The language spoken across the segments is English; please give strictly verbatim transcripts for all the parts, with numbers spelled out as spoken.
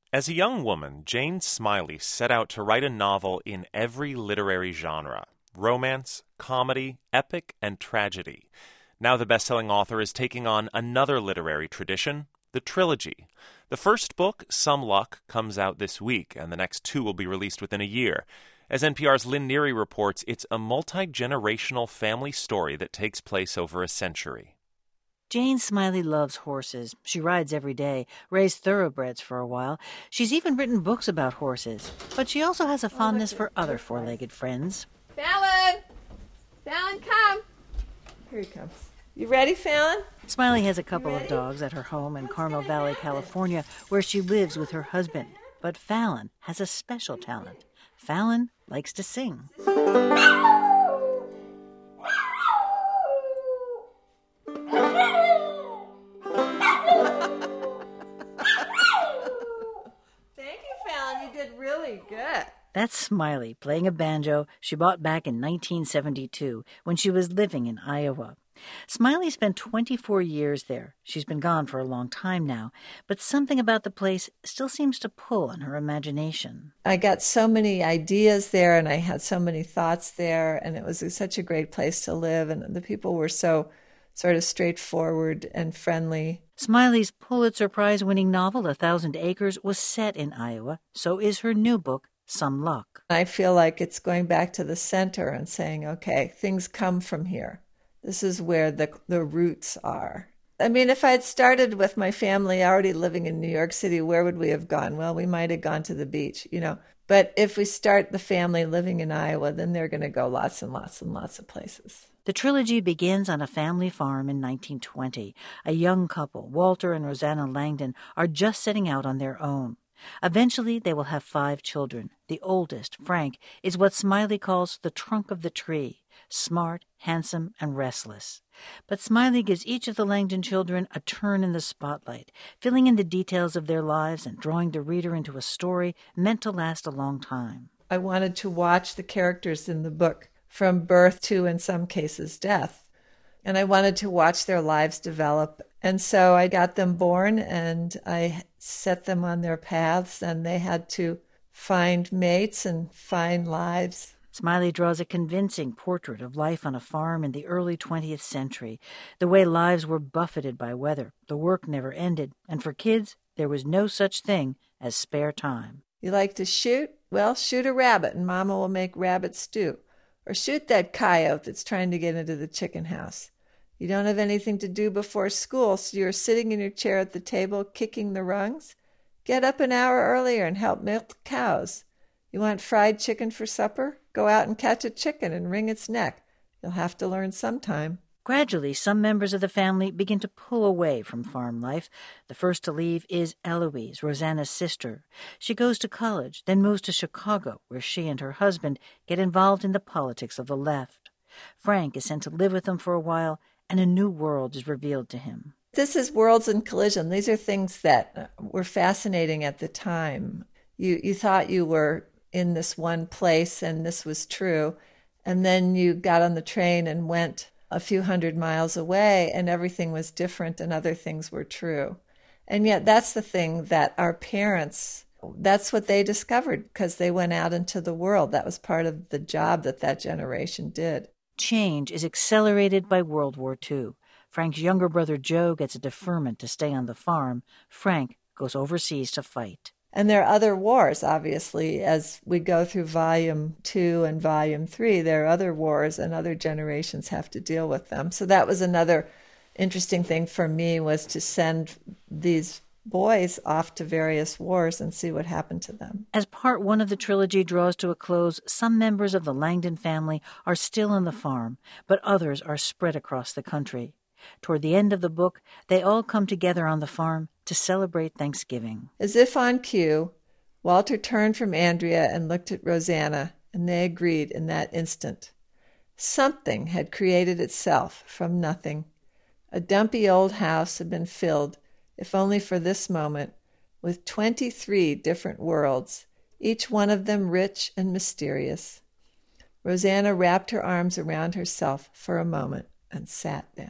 As a young woman, Jane Smiley set out to write a novel in every literary genre: romance, comedy, epic, and tragedy. Now the best-selling author is taking on another literary tradition, the trilogy. The first book, Some Luck, comes out this week, and the next two will be released within a year. As N P R's Lynn Neary reports, it's a multi-generational family story that takes place over a century. Jane Smiley loves horses. She rides every day, raised thoroughbreds for a while. She's even written books about horses. But she also has a fondness for other four-legged friends. Fallon! Fallon, come! Here he comes. You ready, Fallon? Smiley has a couple of dogs at her home in Carmel Valley, California, where she lives with her husband. But Fallon has a special talent. Fallon likes to sing. Good. That's Smiley playing a banjo she bought back in nineteen seventy-two when she was living in Iowa. Smiley spent twenty-four years there. She's been gone for a long time now, but something about the place still seems to pull on her imagination. I got so many ideas there, and I had so many thoughts there, and it was such a great place to live, and the people were so sort of straightforward and friendly. Smiley's Pulitzer Prize-winning novel, A Thousand Acres, was set in Iowa. So is her new book, Some Luck. I feel like it's going back to the center and saying, okay, things come from here. This is where the the roots are. I mean, if I had started with my family already living in New York City, where would we have gone? Well, we might have gone to the beach, you know. But if we start the family living in Iowa, then they're going to go lots and lots and lots of places. The trilogy begins on a family farm in nineteen twenty. A young couple, Walter and Rosanna Langdon, are just setting out on their own. Eventually, they will have five children. The oldest, Frank, is what Smiley calls the trunk of the tree, smart, handsome, and restless. But Smiley gives each of the Langdon children a turn in the spotlight, filling in the details of their lives and drawing the reader into a story meant to last a long time. I wanted to watch the characters in the book from birth to, in some cases, death. And I wanted to watch their lives develop. And so I got them born and I set them on their paths, and they had to find mates and find lives. Smiley draws a convincing portrait of life on a farm in the early twentieth century, the way lives were buffeted by weather, the work never ended, and for kids, there was no such thing as spare time. You like to shoot? Well, shoot a rabbit and Mama will make rabbit stew. Or shoot that coyote that's trying to get into the chicken house. You don't have anything to do before school, so you're sitting in your chair at the table kicking the rungs? Get up an hour earlier and help milk cows. You want fried chicken for supper? Go out and catch a chicken and wring its neck. You'll have to learn sometime. Gradually, some members of the family begin to pull away from farm life. The first to leave is Eloise, Rosanna's sister. She goes to college, then moves to Chicago, where she and her husband get involved in the politics of the left. Frank is sent to live with them for a while, and a new world is revealed to him. This is Worlds in Collision. These are things that were fascinating at the time. You, you thought you were in this one place, and this was true, and then you got on the train and went a few hundred miles away, and everything was different and other things were true. And yet that's the thing that our parents, that's what they discovered because they went out into the world. That was part of the job that that generation did. Change is accelerated by World War Two. Frank's younger brother Joe gets a deferment to stay on the farm. Frank goes overseas to fight. And there are other wars, obviously, as we go through volume two and volume three, there are other wars and other generations have to deal with them. So that was another interesting thing for me, was to send these boys off to various wars and see what happened to them. As part one of the trilogy draws to a close, some members of the Langdon family are still on the farm, but others are spread across the country. Toward the end of the book, they all come together on the farm to celebrate Thanksgiving. As if on cue, Walter turned from Andrea and looked at Rosanna, and they agreed in that instant. Something had created itself from nothing. A dumpy old house had been filled, if only for this moment, with twenty-three different worlds, each one of them rich and mysterious. Rosanna wrapped her arms around herself for a moment and sat down.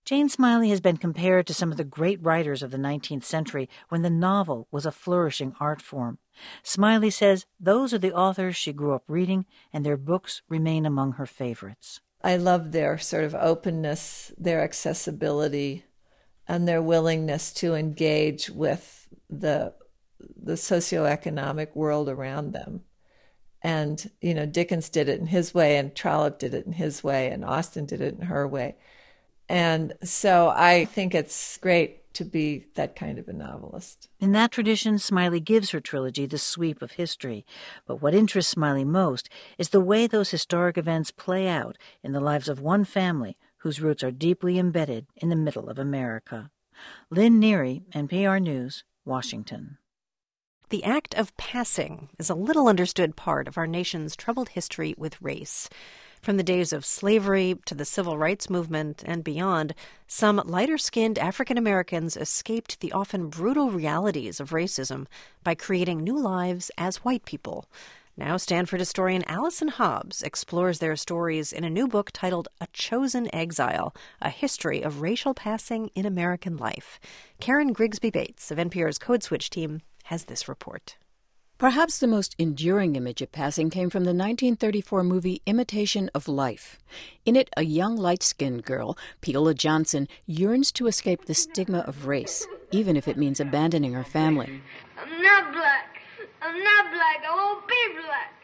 Jane Smiley has been compared to some of the great writers of the nineteenth century when the novel was a flourishing art form. Smiley says those are the authors she grew up reading, and their books remain among her favorites. I love their sort of openness, their accessibility, and their willingness to engage with the the socioeconomic world around them. And, you know, Dickens did it in his way, and Trollope did it in his way, and Austen did it in her way. And so I think it's great to be that kind of a novelist. In that tradition, Smiley gives her trilogy the sweep of history. But what interests Smiley most is the way those historic events play out in the lives of one family whose roots are deeply embedded in the middle of America. Lynn Neary, N P R News, Washington. The act of passing is a little understood part of our nation's troubled history with race. From the days of slavery to the civil rights movement and beyond, some lighter-skinned African Americans escaped the often brutal realities of racism by creating new lives as white people. Now Stanford historian Allison Hobbs explores their stories in a new book titled A Chosen Exile, A History of Racial Passing in American Life. Karen Grigsby Bates of N P R's Code Switch team has this report. Perhaps the most enduring image of passing came from the nineteen thirty-four movie Imitation of Life. In it, a young light-skinned girl, Peola Johnson, yearns to escape the stigma of race, even if it means abandoning her family. I'm not black. I'm not black. I won't be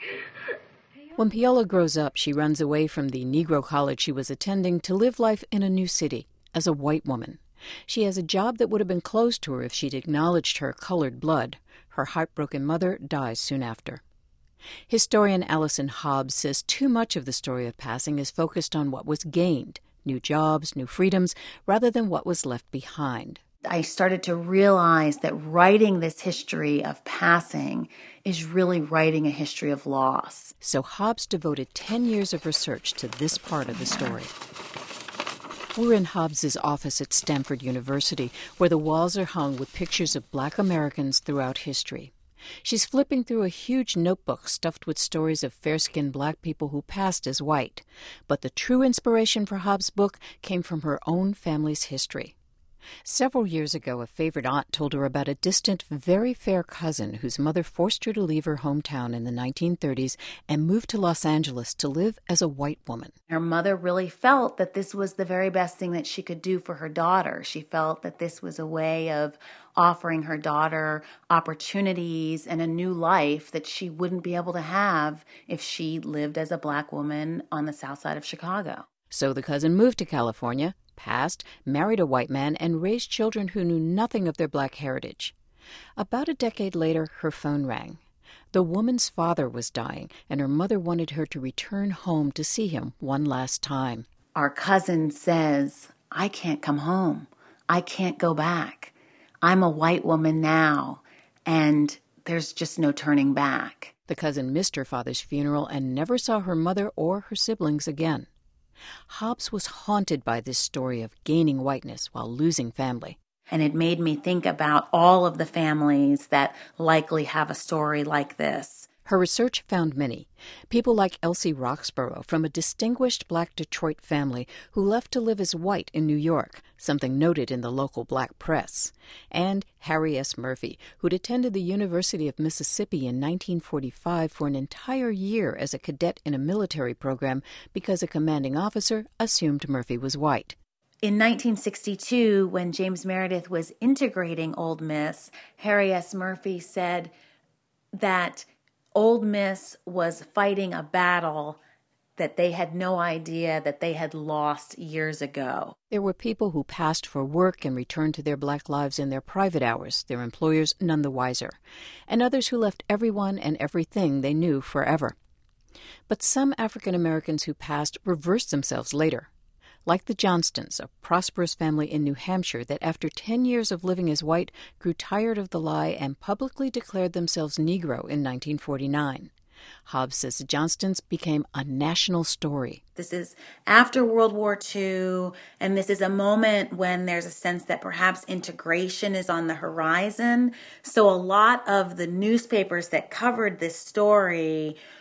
black. When Peola grows up, she runs away from the Negro college she was attending to live life in a new city as a white woman. She has a job that would have been closed to her if she'd acknowledged her colored blood. Her heartbroken mother dies soon after. Historian Allison Hobbs says too much of the story of passing is focused on what was gained, new jobs, new freedoms, rather than what was left behind. I started to realize that writing this history of passing is really writing a history of loss. So Hobbs devoted ten years of research to this part of the story. We're in Hobbs's office at Stanford University, where the walls are hung with pictures of black Americans throughout history. She's flipping through a huge notebook stuffed with stories of fair-skinned black people who passed as white. But the true inspiration for Hobbs' book came from her own family's history. Several years ago, a favorite aunt told her about a distant, very fair cousin whose mother forced her to leave her hometown in the nineteen thirties and move to Los Angeles to live as a white woman. Her mother really felt that this was the very best thing that she could do for her daughter. She felt that this was a way of offering her daughter opportunities and a new life that she wouldn't be able to have if she lived as a black woman on the south side of Chicago. So the cousin moved to California, passed, married a white man, and raised children who knew nothing of their black heritage. About a decade later, her phone rang. The woman's father was dying, and her mother wanted her to return home to see him one last time. Our cousin says, I can't come home. I can't go back. I'm a white woman now, and there's just no turning back. The cousin missed her father's funeral and never saw her mother or her siblings again. Hobbs was haunted by this story of gaining whiteness while losing family. And it made me think about all of the families that likely have a story like this. Her research found many. People like Elsie Roxborough from a distinguished black Detroit family who left to live as white in New York, something noted in the local black press. And Harry S. Murphy, who'd attended the University of Mississippi in nineteen forty-five for an entire year as a cadet in a military program because a commanding officer assumed Murphy was white. In nineteen sixty-two, when James Meredith was integrating Ole Miss, Harry S. Murphy said that Ole Miss was fighting a battle that they had no idea that they had lost years ago. There were people who passed for work and returned to their black lives in their private hours, their employers none the wiser, and others who left everyone and everything they knew forever. But some African Americans who passed reversed themselves later. Like the Johnstons, a prosperous family in New Hampshire that after ten years of living as white grew tired of the lie and publicly declared themselves Negro in nineteen forty-nine. Hobbs says the Johnstons became a national story. This is after World War Two, and this is a moment when there's a sense that perhaps integration is on the horizon. So a lot of the newspapers that covered this story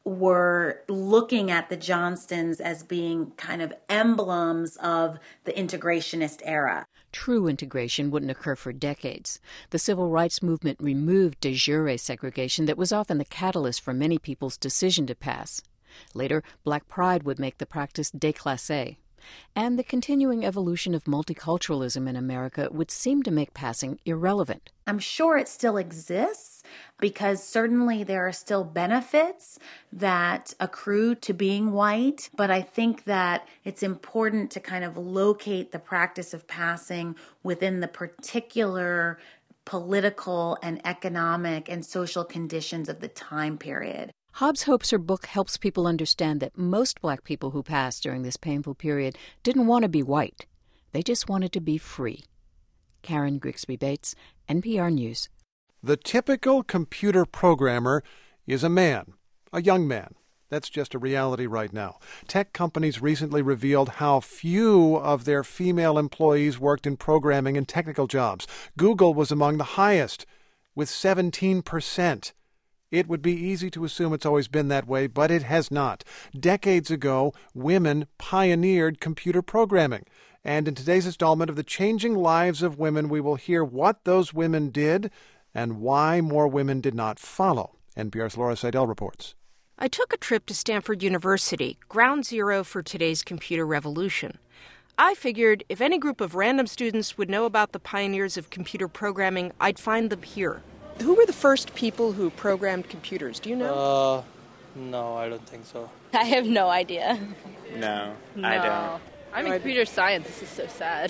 were looking at the Johnstons as being kind of emblems of the integrationist era. True integration wouldn't occur for decades. The civil rights movement removed de jure segregation that was often the catalyst for many people's decision to pass. Later, Black pride would make the practice déclassé. And the continuing evolution of multiculturalism in America would seem to make passing irrelevant. I'm sure it still exists because certainly there are still benefits that accrue to being white, but I think that it's important to kind of locate the practice of passing within the particular political and economic and social conditions of the time period. Hobbs hopes her book helps people understand that most Black people who passed during this painful period didn't want to be white. They just wanted to be free. Karen Grigsby Bates, N P R News. The typical computer programmer is a man, a young man. That's just a reality right now. Tech companies recently revealed how few of their female employees worked in programming and technical jobs. Google was among the highest, with seventeen percent. It would be easy to assume it's always been that way, but it has not. Decades ago, women pioneered computer programming. And in today's installment of The Changing Lives of Women, we will hear what those women did and why more women did not follow. N P R's Laura Seidel reports. I took a trip to Stanford University, ground zero for today's computer revolution. I figured if any group of random students would know about the pioneers of computer programming, I'd find them here. Who were the first people who programmed computers? Do you know? Uh, no, I don't think so. I have no idea. No, no. I don't. I'm in computer science. This is so sad.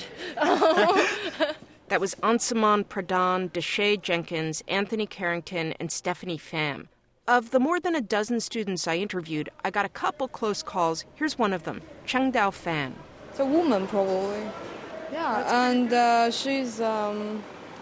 That was Ansuman Pradhan, Deshae Jenkins, Anthony Carrington, and Stephanie Pham. Of the more than a dozen students I interviewed, I got a couple close calls. Here's one of them, Cheng Dao Fan. It's a woman, probably. Yeah, and uh, she's... Um,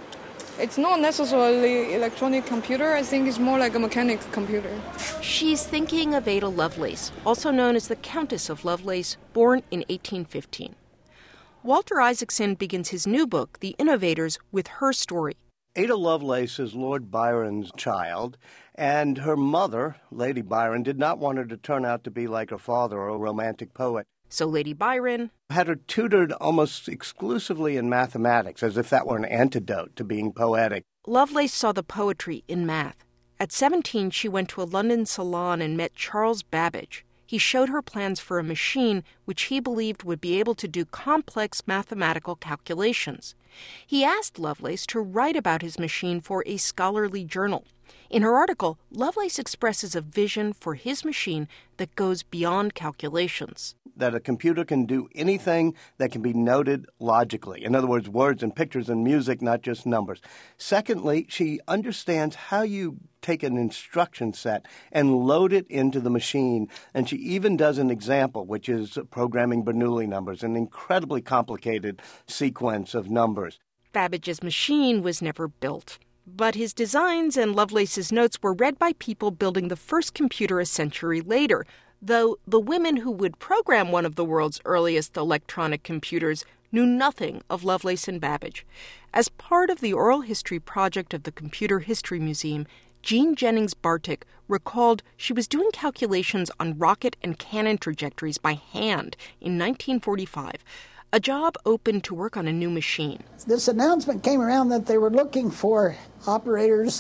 it's not necessarily electronic computer. I think it's more like a mechanics computer. She's thinking of Ada Lovelace, also known as the Countess of Lovelace, born in eighteen fifteen. Walter Isaacson begins his new book, The Innovators, with her story. Ada Lovelace is Lord Byron's child, and her mother, Lady Byron, did not want her to turn out to be like her father, a romantic poet. So Lady Byron had her tutored almost exclusively in mathematics, as if that were an antidote to being poetic. Lovelace saw the poetry in math. At seventeen, she went to a London salon and met Charles Babbage. He showed her plans for a machine which he believed would be able to do complex mathematical calculations. He asked Lovelace to write about his machine for a scholarly journal. In her article, Lovelace expresses a vision for his machine that goes beyond calculations. That a computer can do anything that can be noted logically. In other words, words and pictures and music, not just numbers. Secondly, she understands how you take an instruction set and load it into the machine. And she even does an example, which is programming Bernoulli numbers, an incredibly complicated sequence of numbers. Babbage's machine was never built. But his designs and Lovelace's notes were read by people building the first computer a century later, though the women who would program one of the world's earliest electronic computers knew nothing of Lovelace and Babbage. As part of the oral history project of the Computer History Museum, Jean Jennings Bartik recalled she was doing calculations on rocket and cannon trajectories by hand in nineteen forty-five. A job opened to work on a new machine. This announcement came around that they were looking for operators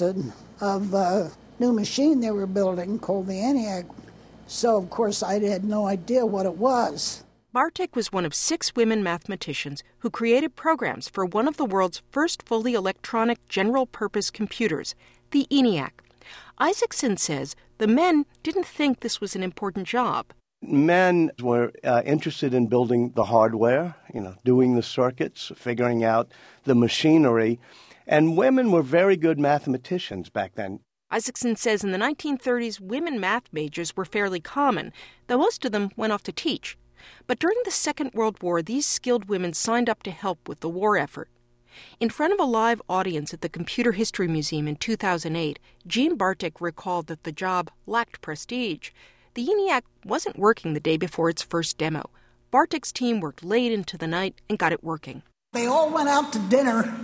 of a new machine they were building called the ENIAC. So, of course, I had no idea what it was. Bartik was one of six women mathematicians who created programs for one of the world's first fully electronic general-purpose computers, the ENIAC. Isaacson says the men didn't think this was an important job. Men were uh, interested in building the hardware, you know, doing the circuits, figuring out the machinery, and women were very good mathematicians back then. Isaacson says in the nineteen thirties, women math majors were fairly common, though most of them went off to teach. But during the Second World War, these skilled women signed up to help with the war effort. In front of a live audience at the Computer History Museum in two thousand eight, Jean Bartik recalled that the job lacked prestige. The ENIAC wasn't working the day before its first demo. Bartik's team worked late into the night and got it working. They all went out to dinner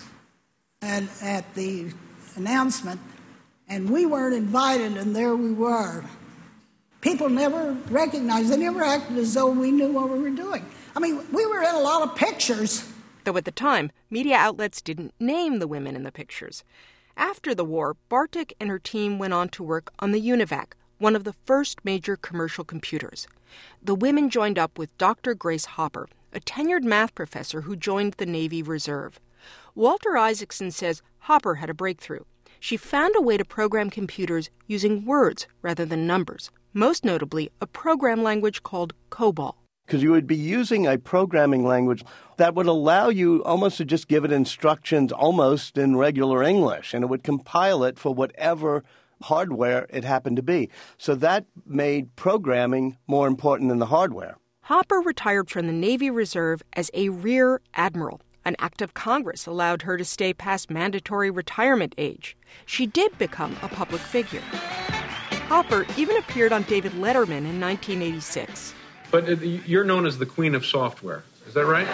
and at the announcement, and we weren't invited, and there we were. people never recognized, they never acted as though we knew what we were doing. I mean, we were in a lot of pictures. Though at the time, media outlets didn't name the women in the pictures. After the war, Bartik and her team went on to work on the UNIVAC, one of the first major commercial computers. The women joined up with Doctor Grace Hopper, a tenured math professor who joined the Navy Reserve. Walter Isaacson says Hopper had a breakthrough. She found a way to program computers using words rather than numbers, most notably a program language called COBOL. Because you would be using a programming language that would allow you almost to just give it instructions almost in regular English, and it would compile it for whatever hardware it happened to be. So that made programming more important than the hardware. Hopper retired from the Navy Reserve as a Rear Admiral. An act of Congress allowed her to stay past mandatory retirement age. She did become a public figure. Hopper even appeared on David Letterman in nineteen eighty-six. But you're known as the Queen of Software. Is that right?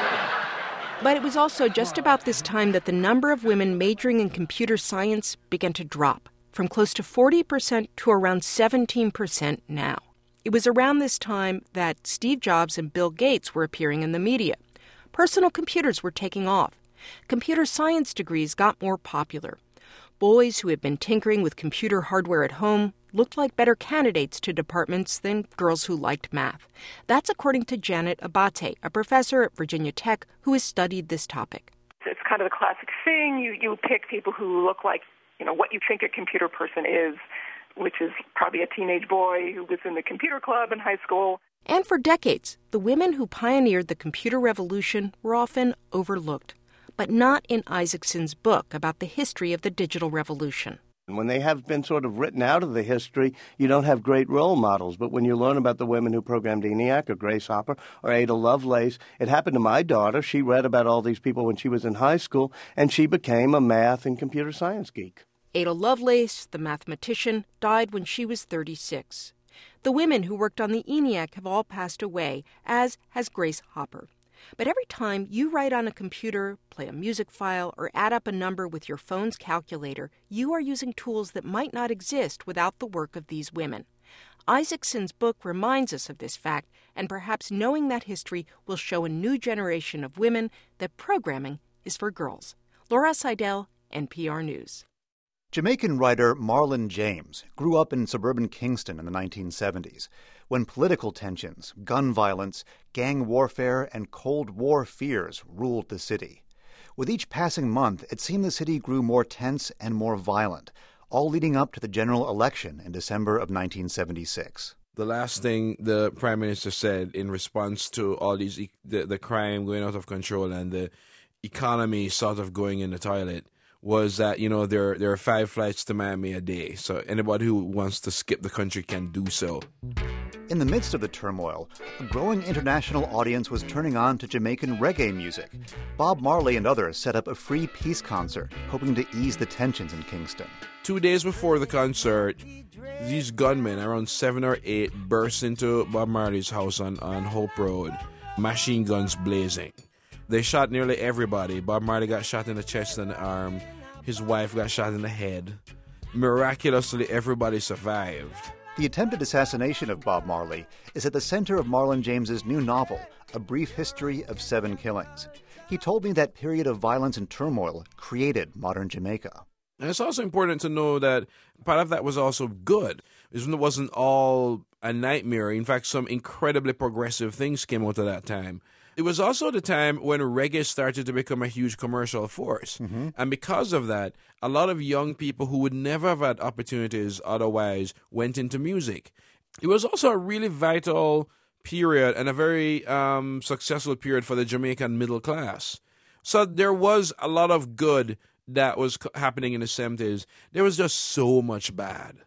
But it was also just about this time that the number of women majoring in computer science began to drop, from close to forty percent to around seventeen percent now. It was around this time that Steve Jobs and Bill Gates were appearing in the media. Personal computers were taking off. Computer science degrees got more popular. Boys who had been tinkering with computer hardware at home looked like better candidates to departments than girls who liked math. That's according to Janet Abate, a professor at Virginia Tech who has studied this topic. It's kind of the classic thing. You, you pick people who look like, you know, what you think a computer person is, which is probably a teenage boy who was in the computer club in high school. And for decades, the women who pioneered the computer revolution were often overlooked, but not in Isaacson's book about the history of the digital revolution. When they have been sort of written out of the history, you don't have great role models. But when you learn about the women who programmed ENIAC or Grace Hopper or Ada Lovelace, it happened to my daughter. She read about all these people when she was in high school, and she became a math and computer science geek. Ada Lovelace, the mathematician, died when she was thirty-six. The women who worked on the ENIAC have all passed away, as has Grace Hopper. But every time you write on a computer, play a music file, or add up a number with your phone's calculator, you are using tools that might not exist without the work of these women. Isaacson's book reminds us of this fact, and perhaps knowing that history will show a new generation of women that programming is for girls. Laura Seidel, N P R News. Jamaican writer Marlon James grew up in suburban Kingston in the nineteen seventies, when political tensions, gun violence, gang warfare, and Cold War fears ruled the city. With each passing month, it seemed the city grew more tense and more violent, all leading up to the general election in December of nineteen seventy-six. The last thing the Prime Minister said in response to all these e- the, the crime going out of control and the economy sort of going in the toilet was that, you know, there there are five flights to Miami a day, so anybody who wants to skip the country can do so. In the midst of the turmoil, a growing international audience was turning on to Jamaican reggae music. Bob Marley and others set up a free peace concert, hoping to ease the tensions in Kingston. Two days before the concert, these gunmen, around seven or eight, burst into Bob Marley's house on, on Hope Road, machine guns blazing. They shot nearly everybody. Bob Marley got shot in the chest and the arm. His wife got shot in the head. Miraculously, everybody survived. The attempted assassination of Bob Marley is at the center of Marlon James's new novel, A Brief History of Seven Killings. He told me that period of violence and turmoil created modern Jamaica. And it's also important to know that part of that was also good. It wasn't all a nightmare. In fact, some incredibly progressive things came out of that time. It was also the time when reggae started to become a huge commercial force. Mm-hmm. And because of that, a lot of young people who would never have had opportunities otherwise went into music. It was also a really vital period and a very um, successful period for the Jamaican middle class. So there was a lot of good that was happening in the seventies. There was just so much bad.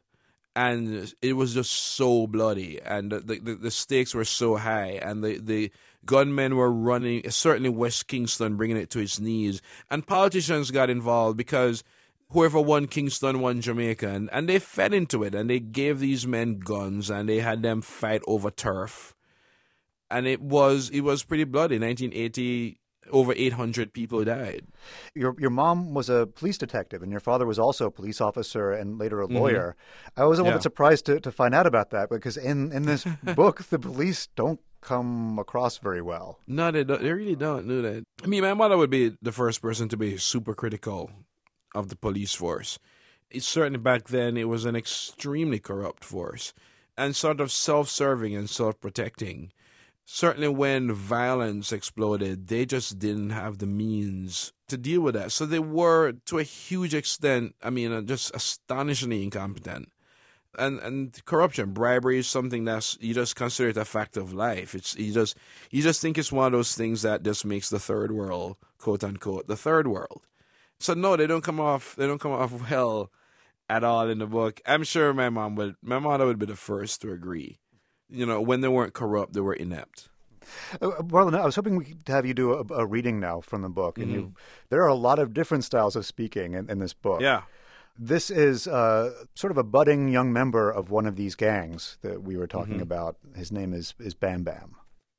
And it was just so bloody, and the, the, the stakes were so high, and the, the gunmen were running, certainly West Kingston, bringing it to its knees. And politicians got involved because whoever won Kingston won Jamaica, and, and they fed into it, and they gave these men guns, and they had them fight over turf. And it was it was pretty bloody. nineteen eighty, over eight hundred people died. Your your mom was a police detective, and your father was also a police officer and later a lawyer. Mm-hmm. I was a little yeah. bit surprised to, to find out about that, because in, in this book, the police don't come across very well. No, they don't. They really don't do that. I mean, my mother would be the first person to be super critical of the police force. It's certainly back then, it was an extremely corrupt force and sort of self-serving and self-protecting. Certainly when violence exploded, they just didn't have the means to deal with that. So they were, to a huge extent, I mean, just astonishingly incompetent. And and corruption, bribery is something that's, you just consider it a fact of life. It's you just you just think it's one of those things that just makes the third world, quote unquote, the third world. So no, they don't come off they don't come off well at all in the book. I'm sure my mom would my mother would be the first to agree. You know, when they weren't corrupt, they were inept. Uh, Marlon, I was hoping we could have you do a, a reading now from the book. And mm-hmm. you, there are a lot of different styles of speaking in, in this book. Yeah. This is uh, sort of a budding young member of one of these gangs that we were talking mm-hmm. about. His name is, is Bam Bam.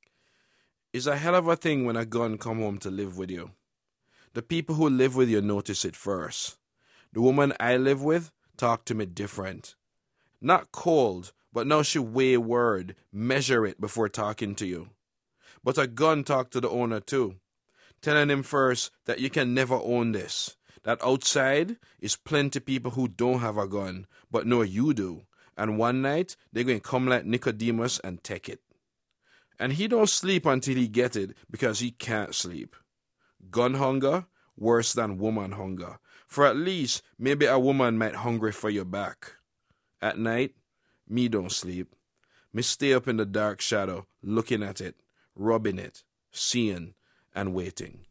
It's a hell of a thing when a gun come home to live with you. The people who live with you notice it first. The woman I live with talk to me different. Not cold, but now she weigh word, measure it before talking to you. But a gun talk to the owner too, telling him first that you can never own this. That outside is plenty people who don't have a gun, but know you do. And one night, they're going to come like Nicodemus and take it. And he don't sleep until he get it, because he can't sleep. Gun hunger, worse than woman hunger. For at least, maybe a woman might hungry for your back. At night, me don't sleep. Me stay up in the dark shadow, looking at it, rubbing it, seeing, and waiting.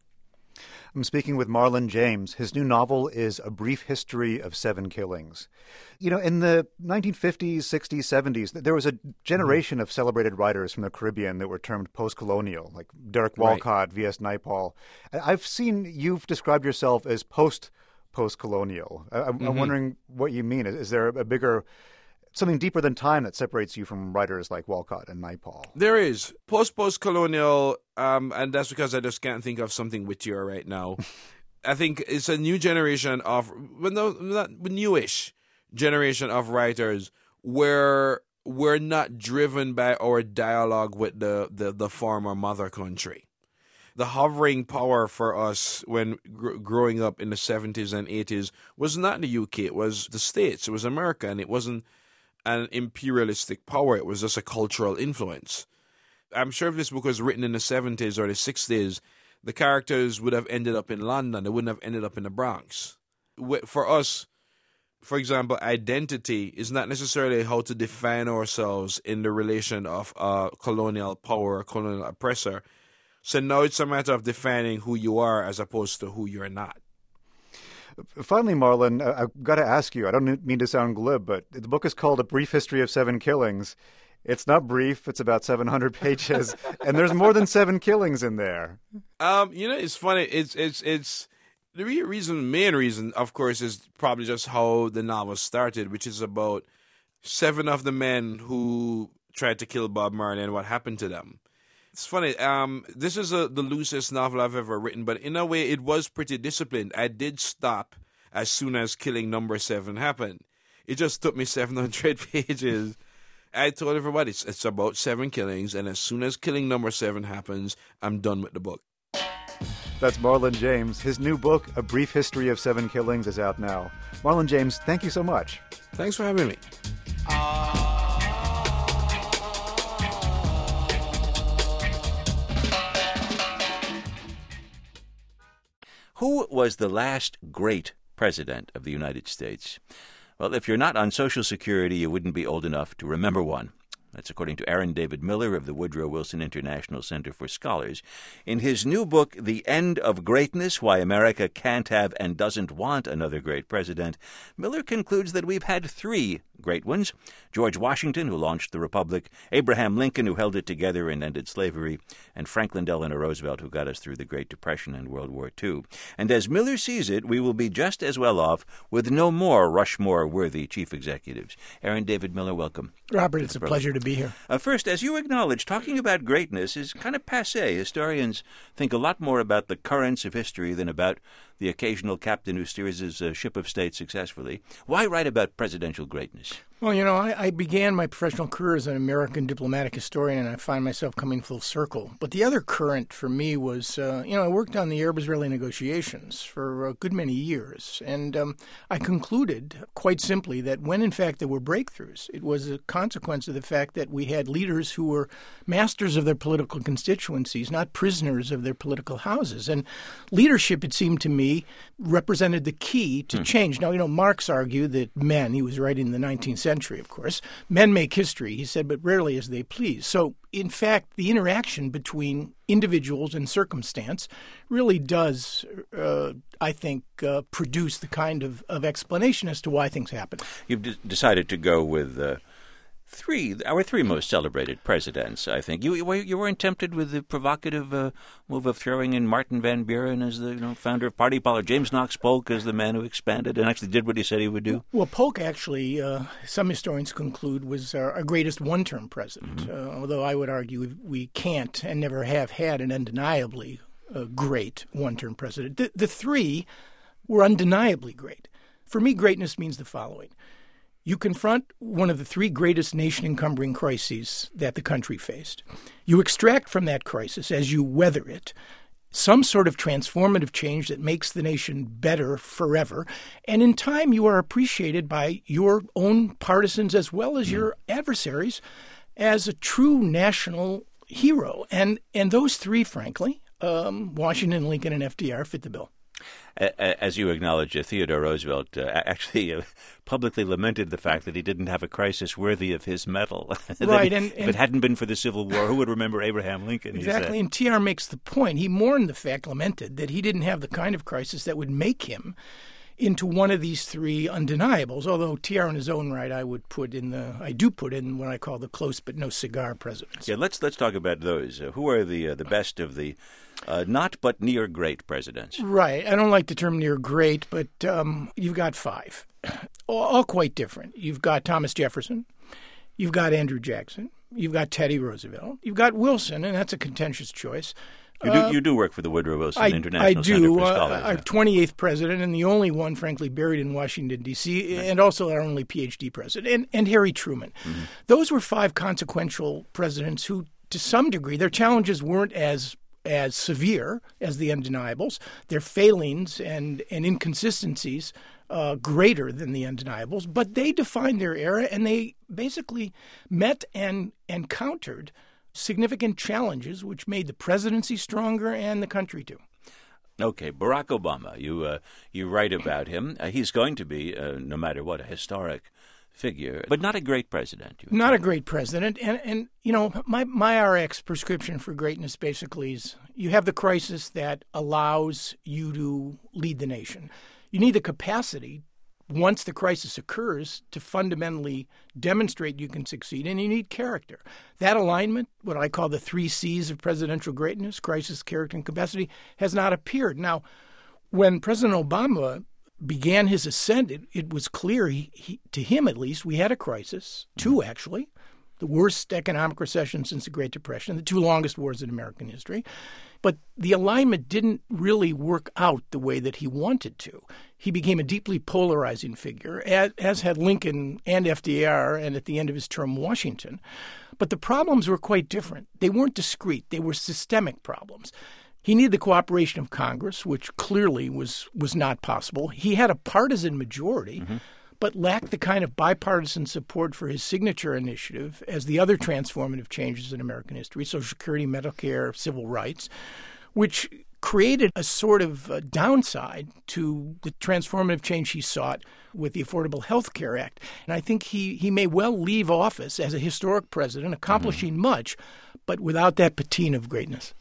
I'm speaking with Marlon James. His new novel is A Brief History of Seven Killings. You know, in the nineteen fifties, sixties, seventies, there was a generation mm-hmm. of celebrated writers from the Caribbean that were termed post-colonial, like Derek Walcott, right. V S Naipaul. I've seen you've described yourself as post-post-colonial. I'm, mm-hmm. I'm wondering what you mean. Is there a bigger... something deeper than time that separates you from writers like Walcott and Naipaul? There is. Post-post-colonial, um, and that's because I just can't think of something wittier right now. I think it's a new generation of, well, no, not newish generation of writers where we're not driven by our dialogue with the, the, the former mother country. The hovering power for us when gr- growing up in the seventies and eighties was not the U K, it was the States, it was America, and it wasn't an imperialistic power. It was just a cultural influence. I'm sure if this book was written in the seventies or the sixties, the characters would have ended up in London. They wouldn't have ended up in the Bronx. For us, for example, identity is not necessarily how to define ourselves in the relation of a colonial power or colonial oppressor. So now it's a matter of defining who you are as opposed to who you're not. Finally, Marlon, I've got to ask you, I don't mean to sound glib, but the book is called A Brief History of Seven Killings. It's not brief. It's about seven hundred pages, and there's more than seven killings in there. Um, you know, it's funny. It's it's it's the real reason, main reason, of course, is probably just how the novel started, which is about seven of the men who tried to kill Bob Marley and what happened to them. It's funny. Um, this is a, the loosest novel I've ever written, but in a way, it was pretty disciplined. I did stop as soon as killing number seven happened. It just took me seven hundred pages. I told everybody it's, it's about seven killings, and as soon as killing number seven happens, I'm done with the book. That's Marlon James. His new book, A Brief History of Seven Killings, is out now. Marlon James, thank you so much. Thanks for having me. Who was the last great president of the United States? Well, if you're not on Social Security, you wouldn't be old enough to remember one. That's according to Aaron David Miller of the Woodrow Wilson International Center for Scholars. In his new book, The End of Greatness, Why America Can't Have and Doesn't Want Another Great President, Miller concludes that we've had three great ones: George Washington, who launched the Republic; Abraham Lincoln, who held it together and ended slavery; and Franklin Delano Roosevelt, who got us through the Great Depression and World War Two. And as Miller sees it, we will be just as well off with no more Rushmore-worthy chief executives. Aaron David Miller, welcome. Robert, it's a pleasure to to be here. Uh, first, as you acknowledge, talking about greatness is kind of passé. Historians think a lot more about the currents of history than about the occasional captain who steers his uh, ship of state successfully. Why write about presidential greatness? Well, you know, I, I began my professional career as an American diplomatic historian, and I find myself coming full circle. But the other current for me was, uh, you know, I worked on the Arab-Israeli negotiations for a good many years, and um, I concluded quite simply that when, in fact, there were breakthroughs, it was a consequence of the fact that we had leaders who were masters of their political constituencies, not prisoners of their political houses. And leadership, it seemed to me, represented the key to hmm. change. Now, you know, Marx argued that men, he was writing in the nineteenth century, of course, men make history, he said, but rarely as they please. So, in fact, the interaction between individuals and circumstance really does, uh, I think, uh, produce the kind of, of explanation as to why things happen. You've d- decided to go with uh, three, our three most celebrated presidents, I think. You you weren't tempted with the provocative uh, move of throwing in Martin Van Buren as the you know, founder of Party Politics, James Knox Polk as the man who expanded and actually did what he said he would do? Well, Polk actually, uh, some historians conclude, was our, our greatest one-term president, mm-hmm. uh, although I would argue we can't and never have had an undeniably uh, great one-term president. The, the three were undeniably great. For me, greatness means the following. You confront one of the three greatest nation-encumbering crises that the country faced. You extract from that crisis, as you weather it, some sort of transformative change that makes the nation better forever. And in time, you are appreciated by your own partisans as well as your adversaries as a true national hero. And, and those three, frankly, um, Washington, Lincoln, and F D R fit the bill. As you acknowledge, uh, Theodore Roosevelt uh, actually uh, publicly lamented the fact that he didn't have a crisis worthy of his medal. Right. he, and, if and, it hadn't been for the Civil War, who would remember Abraham Lincoln? Exactly. And T R makes the point. He mourned the fact, lamented, that he didn't have the kind of crisis that would make him into one of these three undeniables, although T R in his own right, I would put in the, I do put in what I call the close but no cigar presidents. Yeah, let's let's talk about those. Uh, who are the uh, the best of the uh, not but near great presidents? Right. I don't like the term near great, but um, you've got five, all, all quite different. You've got Thomas Jefferson, you've got Andrew Jackson, you've got Teddy Roosevelt, you've got Wilson, and that's a contentious choice. You do, uh, you do work for the Woodrow Wilson I, International I Center do. for Scholars. Uh, our twenty-eighth president, and the only one, frankly, buried in Washington, D C, right. and also our only P H D president, and, and Harry Truman. Mm-hmm. Those were five consequential presidents who, to some degree, their challenges weren't as as severe as the undeniables. Their failings and, and inconsistencies uh, greater than the undeniables, but they defined their era, and they basically met and and countered significant challenges, which made the presidency stronger and the country too. Okay, Barack Obama, you uh, you write about him. Uh, he's going to be, uh, no matter what, a historic figure, but not a great president. Not a great president. And, and you know, my, my R X prescription for greatness basically is you have the crisis that allows you to lead the nation. You need the capacity, once the crisis occurs, to fundamentally demonstrate you can succeed, and you need character. That alignment, what I call the three C's of presidential greatness, crisis, character, and capacity, has not appeared. Now, when President Obama began his ascent, it, it was clear, he, he, to him at least, we had a crisis, two actually, the worst economic recession since the Great Depression, the two longest wars in American history. But the alignment didn't really work out the way that he wanted to. He became a deeply polarizing figure, as, as had Lincoln and F D R, and at the end of his term, Washington. But the problems were quite different. They weren't discrete. They were systemic problems. He needed the cooperation of Congress, which clearly was, was not possible. He had a partisan majority, mm-hmm. but lacked the kind of bipartisan support for his signature initiative as the other transformative changes in American history, Social Security, Medicare, civil rights, which created a sort of uh, downside to the transformative change he sought with the Affordable Health Care Act. And I think he, he may well leave office as a historic president, accomplishing mm-hmm. much, but without that patina of greatness.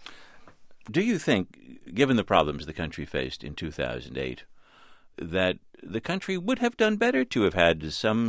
Do you think, given the problems the country faced in two thousand eight, that the country would have done better to have had some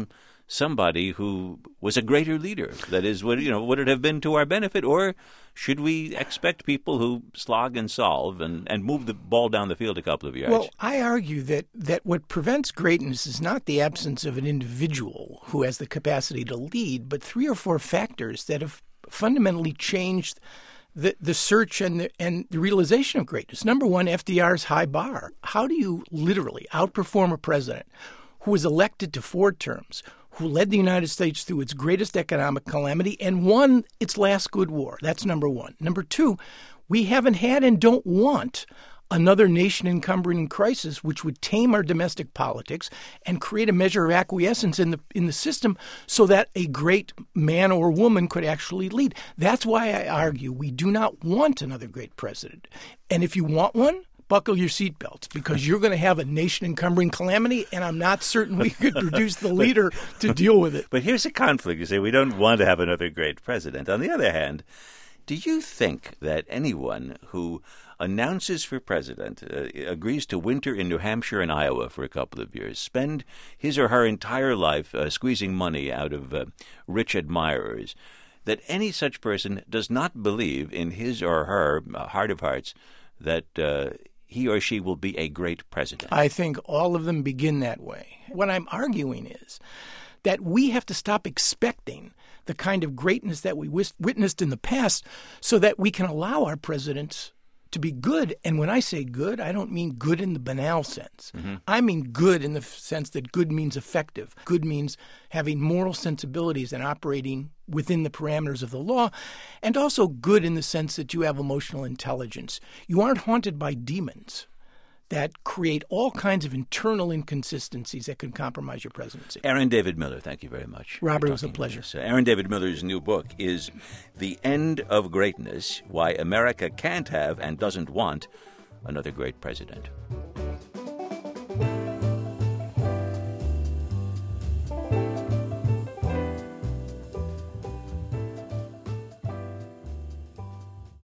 somebody who was a greater leader? That is, would, you know, would it have been to our benefit, or should we expect people who slog and solve and, and move the ball down the field a couple of yards? Well, I argue that, that what prevents greatness is not the absence of an individual who has the capacity to lead, but three or four factors that have fundamentally changed the, the search and the, and the realization of greatness. Number one, F D R's high bar. How do you literally outperform a president who was elected to four terms, who led the United States through its greatest economic calamity and won its last good war? That's number one. Number two, we haven't had and don't want another nation-encumbering crisis which would tame our domestic politics and create a measure of acquiescence in the in the system so that a great man or woman could actually lead. That's why I argue we do not want another great president. And if you want one, buckle your seatbelts, because you're going to have a nation-encumbering calamity, and I'm not certain we could produce the leader to deal with it. But here's a conflict. You say we don't want to have another great president. On the other hand, do you think that anyone who announces for president, uh, agrees to winter in New Hampshire and Iowa for a couple of years, spend his or her entire life uh, squeezing money out of uh, rich admirers, that any such person does not believe in his or her uh, heart of hearts that uh, he or she will be a great president? I think all of them begin that way. What I'm arguing is that we have to stop expecting the kind of greatness that we wis- witnessed in the past so that we can allow our presidents to be good. And when I say good, I don't mean good in the banal sense. Mm-hmm. I mean good in the f- sense that good means effective. Good means having moral sensibilities and operating within the parameters of the law, and also good in the sense that you have emotional intelligence. You aren't haunted by demons that create all kinds of internal inconsistencies that can compromise your presidency. Aaron David Miller, thank you very much. Robert, it was a pleasure. So Aaron David Miller's new book is The End of Greatness, Why America Can't Have and Doesn't Want Another Great President.